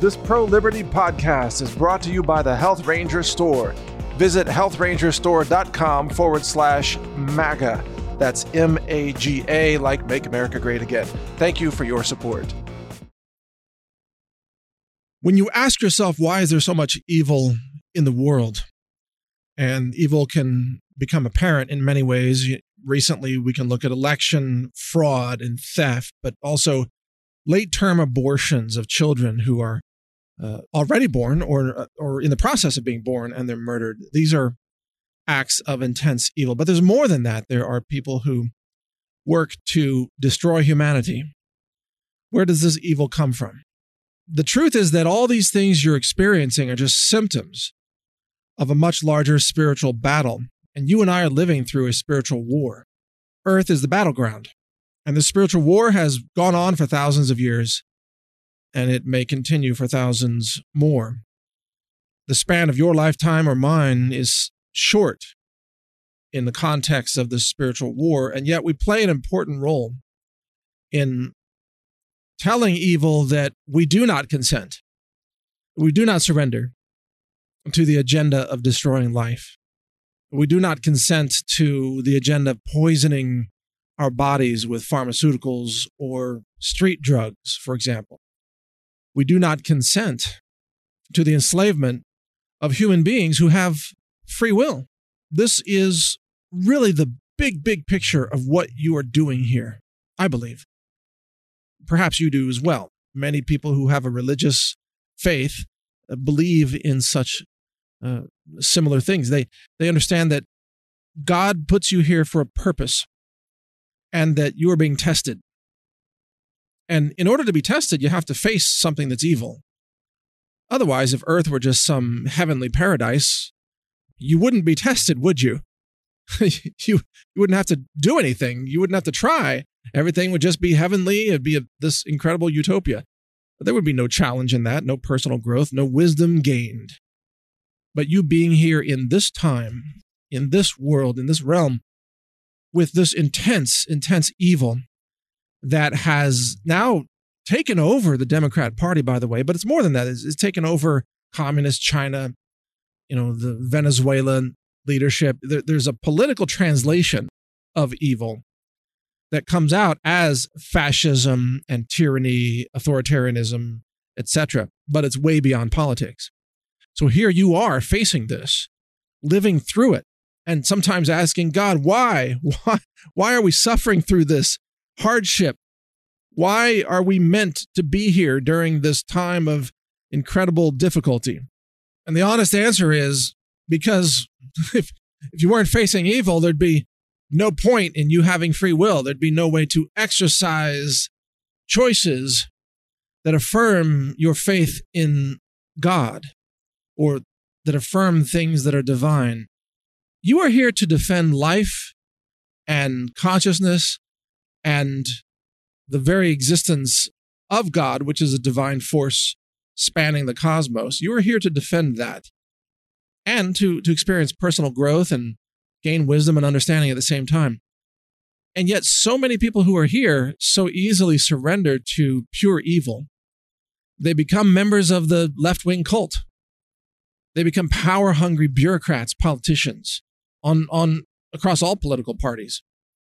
This pro-liberty podcast is brought to you by the Health Ranger Store. Visit healthrangerstore.com/MAGA. That's MAGA, like Make America Great Again. Thank you for your support. When you ask yourself, why is there so much evil in the world? And evil can become apparent in many ways. Recently, we can look at election fraud and theft, but also late-term abortions of children who are already born or in the process of being born, and they're murdered. These are acts of intense evil. But there's more than that. There are people who work to destroy humanity. Where does this evil come from? The truth is that all these things you're experiencing are just symptoms of a much larger spiritual battle. And you and I are living through a spiritual war. Earth is the battleground. And the spiritual war has gone on for thousands of years, and it may continue for thousands more. The span of your lifetime or mine is short in the context of the spiritual war, and yet we play an important role in telling evil that we do not consent. We do not surrender to the agenda of destroying life. We do not consent to the agenda of poisoning our bodies with pharmaceuticals or street drugs, for example. We do not consent to the enslavement of human beings who have free will. This is really the big picture of what you are doing here, I believe. Perhaps you do as well. Many people who have a religious faith believe in such similar things. They understand that God puts you here for a purpose and that you are being tested. And in order to be tested, you have to face something that's evil. Otherwise, if Earth were just some heavenly paradise, you wouldn't be tested, would you? You wouldn't have to do anything. You wouldn't have to try. Everything would just be heavenly. It'd be this incredible utopia. But there would be no challenge in that, no personal growth, no wisdom gained. But you being here in this time, in this world, in this realm, with this intense evil that has now taken over the Democrat Party, by the way, but it's more than that. It's taken over communist China, the Venezuelan leadership. There's a political translation of evil that comes out as fascism and tyranny, authoritarianism, etc. But it's way beyond politics. So here you are facing this, living through it, and sometimes asking God, why? Why are we suffering through this hardship? Why are we meant to be here during this time of incredible difficulty? And the honest answer is because if you weren't facing evil, there'd be no point in you having free will. There'd be no way to exercise choices that affirm your faith in God or that affirm things that are divine. You are here to defend life and consciousness and the very existence of God, which is a divine force spanning the cosmos. You are here to defend that and to experience personal growth and gain wisdom and understanding at the same time. And yet so many people who are here so easily surrender to pure evil. They become members of the left-wing cult. They become power-hungry bureaucrats, politicians on across all political parties.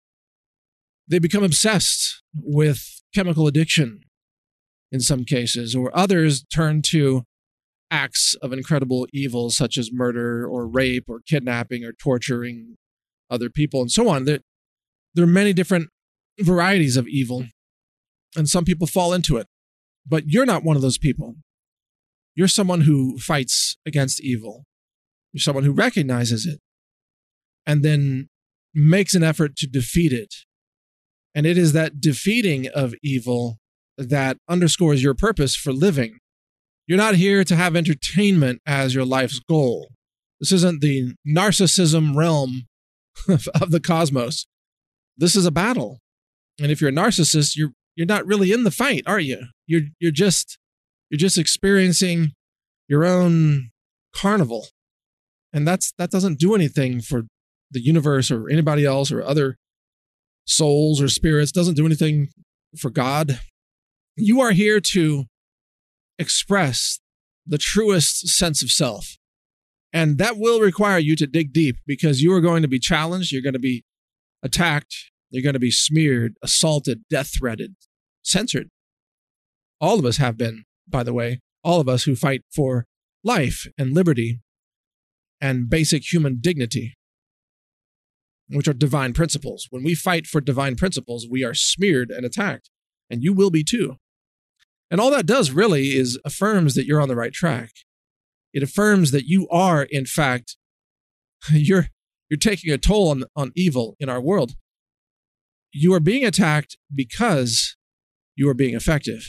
They become obsessed with chemical addiction in some cases, or others turn to acts of incredible evil such as murder or rape or kidnapping or torturing other people and so on. There are many different varieties of evil, and some people fall into it. But you're not one of those people. You're someone who fights against evil. You're someone who recognizes it and then makes an effort to defeat it. And it is that defeating of evil that underscores your purpose for living. You're not here to have entertainment as your life's goal. This isn't the narcissism realm of the cosmos. This is a battle. And if you're a narcissist, you're not really in the fight, are you? You're just experiencing your own carnival. And that doesn't do anything for the universe or anybody else or other souls or spirits. Doesn't do anything for God. You are here to express the truest sense of self. And that will require you to dig deep, because you are going to be challenged, you're going to be attacked, you're going to be smeared, assaulted, death-threatened, censored. All of us have been, by the way, all of us who fight for life and liberty and basic human dignity, which are divine principles. When we fight for divine principles, we are smeared and attacked, and you will be too. And all that does really is affirms that you're on the right track. It affirms that you are, in fact, you're taking a toll on evil in our world. You are being attacked because you are being effective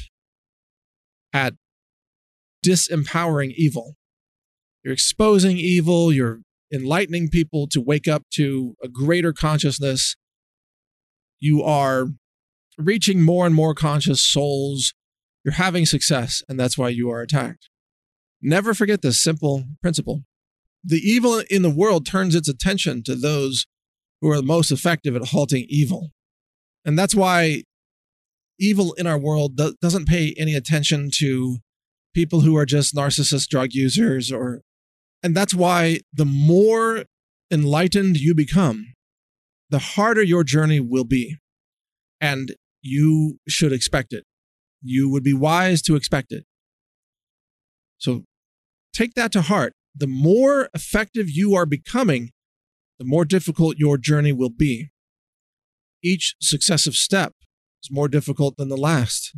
at disempowering evil. You're exposing evil. You're enlightening people to wake up to a greater consciousness. You are reaching more and more conscious souls. You're having success, and that's why you are attacked. Never forget this simple principle. The evil in the world turns its attention to those who are the most effective at halting evil. And that's why evil in our world doesn't pay any attention to people who are just narcissist drug users, and that's why the more enlightened you become, the harder your journey will be. And you should expect it. You would be wise to expect it. So take that to heart. The more effective you are becoming, the more difficult your journey will be. Each successive step is more difficult than the last.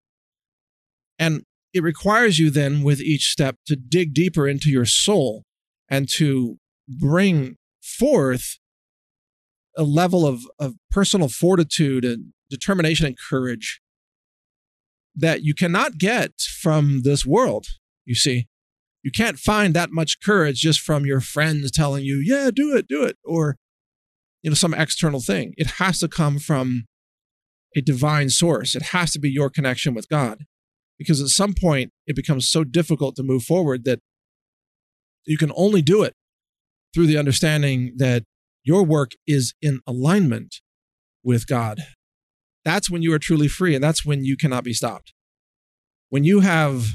And it requires you then, with each step, to dig deeper into your soul and to bring forth a level of personal fortitude and determination and courage that you cannot get from this world, you see. You can't find that much courage just from your friends telling you, yeah, do it, or some external thing. It has to come from a divine source. It has to be your connection with God. Because at some point, it becomes so difficult to move forward that you can only do it through the understanding that your work is in alignment with God. That's when you are truly free, and that's when you cannot be stopped. When you've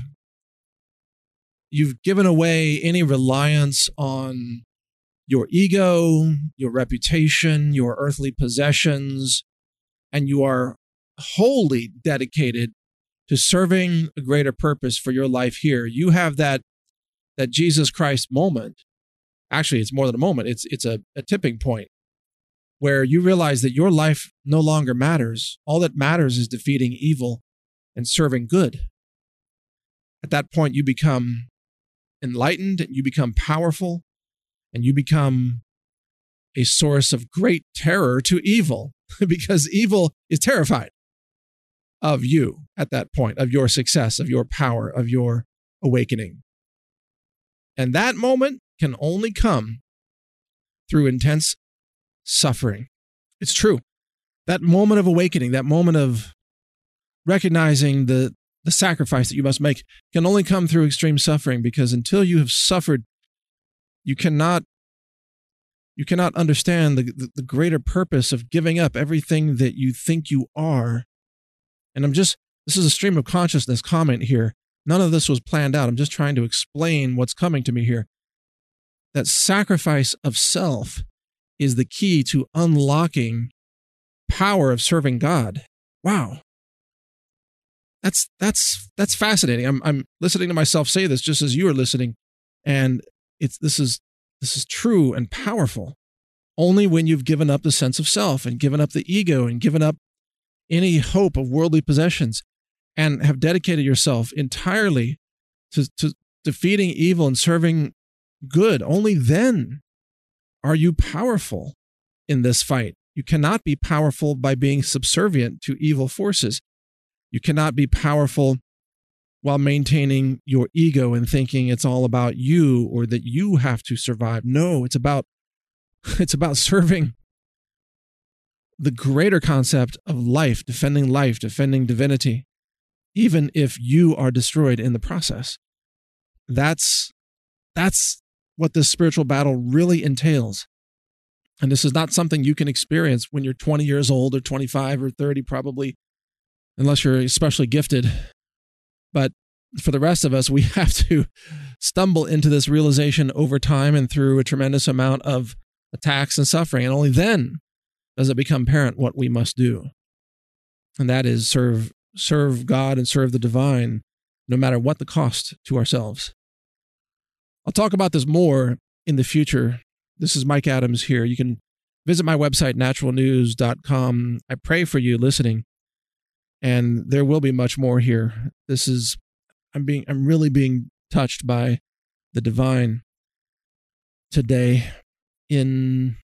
given away any reliance on your ego, your reputation, your earthly possessions, and you are wholly dedicated to serving a greater purpose for your life here, you have that Jesus Christ moment. Actually, it's more than a moment. It's a tipping point where you realize that your life no longer matters. All that matters is defeating evil and serving good. At that point, you become enlightened, and you become powerful, and you become a source of great terror to evil, because evil is terrified of you at that point, of your success, of your power, of your awakening. And that moment can only come through intense suffering. It's true. That moment of awakening, that moment of recognizing the sacrifice that you must make can only come through extreme suffering, because until you have suffered, you cannot understand the greater purpose of giving up everything that you think you are. And this is a stream of consciousness comment here. None of this was planned out. I'm just trying to explain what's coming to me here. That sacrifice of self is the key to unlocking power of serving God. Wow. That's fascinating. I'm listening to myself say this just as you are listening, and this is true and powerful. Only when you've given up the sense of self and given up the ego and given up any hope of worldly possessions and have dedicated yourself entirely to defeating evil and serving good, only then are you powerful in this fight. You cannot be powerful by being subservient to evil forces. You cannot be powerful while maintaining your ego and thinking it's all about you or that you have to survive. No, it's about serving the greater concept of life, defending divinity, even if you are destroyed in the process. That's what this spiritual battle really entails. And this is not something you can experience when you're 20 years old or 25 or 30, probably, unless you're especially gifted. But for the rest of us, we have to stumble into this realization over time and through a tremendous amount of attacks and suffering. And only then does it become apparent what we must do. And that is serve God and serve the divine, no matter what the cost to ourselves. I'll talk about this more in the future. This is Mike Adams here. You can visit my website, naturalnews.com. I pray for you listening, and there will be much more here. I'm really being touched by the divine today in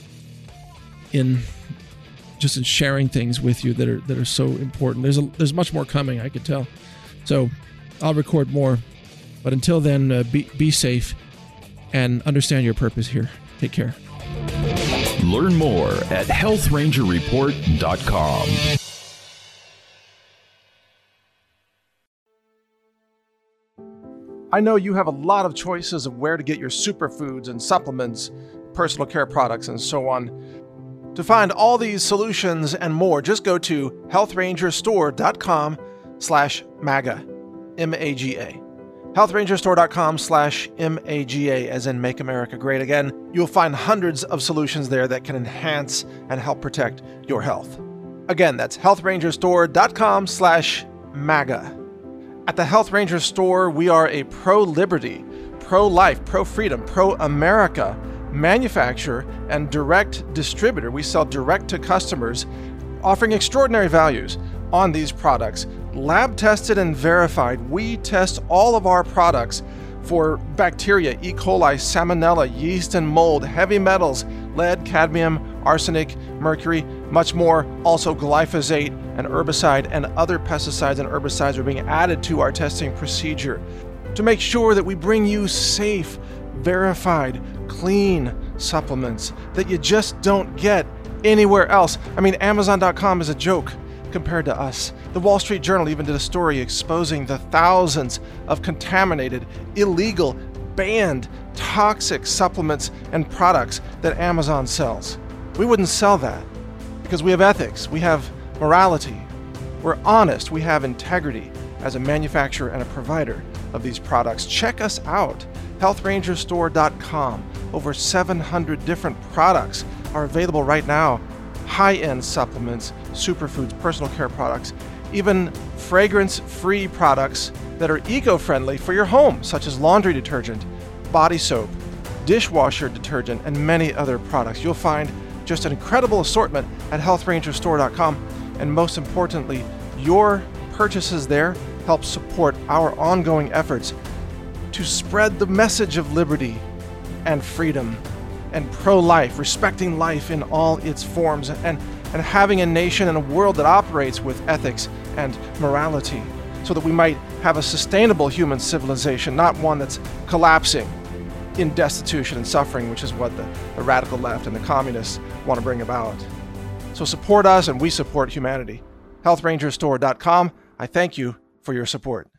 sharing things with you that are so important. There's much more coming, I could tell. So I'll record more. But until then, be safe and understand your purpose here. Take care. Learn more at healthrangerreport.com. I know you have a lot of choices of where to get your superfoods and supplements, personal care products, and so on. To find all these solutions and more, just go to healthrangerstore.com/MAGA, M-A-G-A. healthrangerstore.com/MAGA, as in Make America Great Again. You'll find hundreds of solutions there that can enhance and help protect your health. Again, that's healthrangerstore.com/MAGA. At the Health Ranger Store, we are a pro-liberty, pro-life, pro-freedom, pro-America manufacturer and direct distributor. We sell direct to customers, offering extraordinary values on these products. Lab tested and verified. We test all of our products for bacteria, E. coli, salmonella, yeast and mold, heavy metals, lead, cadmium, arsenic, mercury, much more. Also glyphosate, and herbicide and other pesticides and herbicides are being added to our testing procedure to make sure that we bring you safe, verified, clean supplements that you just don't get anywhere else. I mean, Amazon.com is a joke compared to us. The Wall Street Journal even did a story exposing the thousands of contaminated, illegal, banned, toxic supplements and products that Amazon sells. We wouldn't sell that because we have ethics, we have morality, we're honest, we have integrity as a manufacturer and a provider of these products. Check us out, healthrangerstore.com. Over 700 different products are available right now. High-end supplements, superfoods, personal care products, even fragrance-free products that are eco-friendly for your home, such as laundry detergent, body soap, dishwasher detergent, and many other products. You'll find just an incredible assortment at healthrangerstore.com, and most importantly, your purchases there help support our ongoing efforts to spread the message of liberty and freedom and pro-life, respecting life in all its forms, and having a nation and a world that operates with ethics and morality, so that we might have a sustainable human civilization, not one that's collapsing in destitution and suffering, which is what the radical left and the communists want to bring about. So support us, and we support humanity. healthrangerstore.com. I thank you for your support.